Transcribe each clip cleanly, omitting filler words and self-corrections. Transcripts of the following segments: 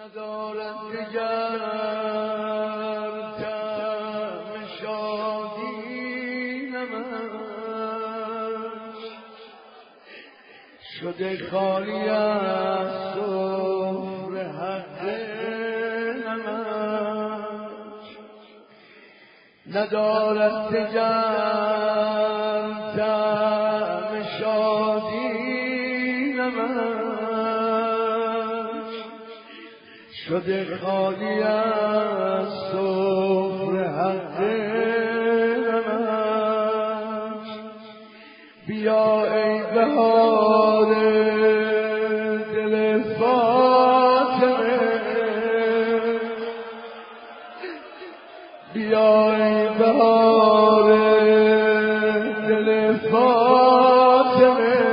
ندارد دگر طعم شادی نمش شده خالی از سفره حق نمش ندارد دگر طعم شادی نمش شده خالی از سفره حق نمش بیا ای بهار دل فاطمه بیا ای بهار دل فاطمه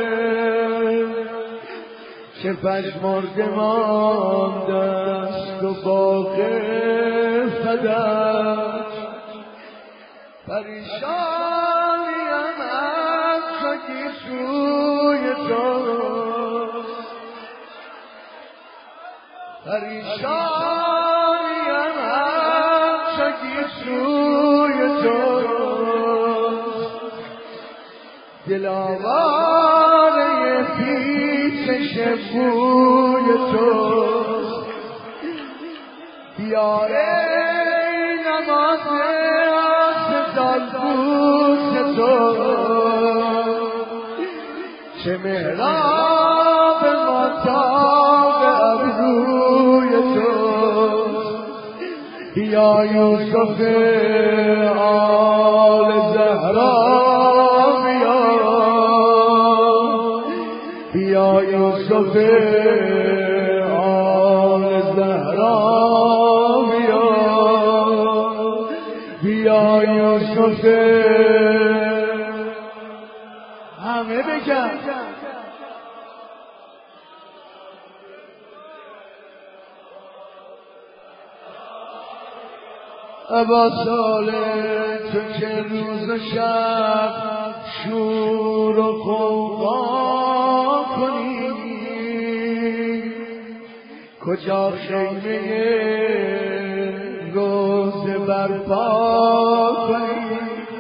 که پژمرده مانده است و باغ فدک پریشانیم از چکی سوی تو پریشانیم از چکی سوی تو دل آواره پیچش بوی تو بیا ای نماز دلبوس تو چه محراب ماتاب ابروی تو بیا یوسف آل زهرا بیا یوسف آل زهرا بیا یوسف همه بگن ابا صالح تو که روز و شب شور و غوغا کنی کجا خیمه روزه برپا کنی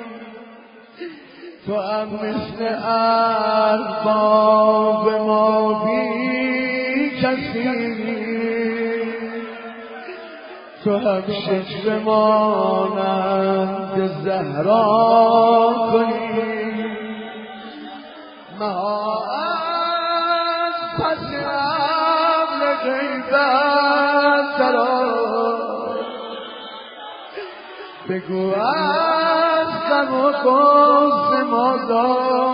تو هم مثل ارباب ما بی کسی تو هم شکر مانند زهرا کنی مها از پس عمل غیبت درآ بگو از غم و غصه ما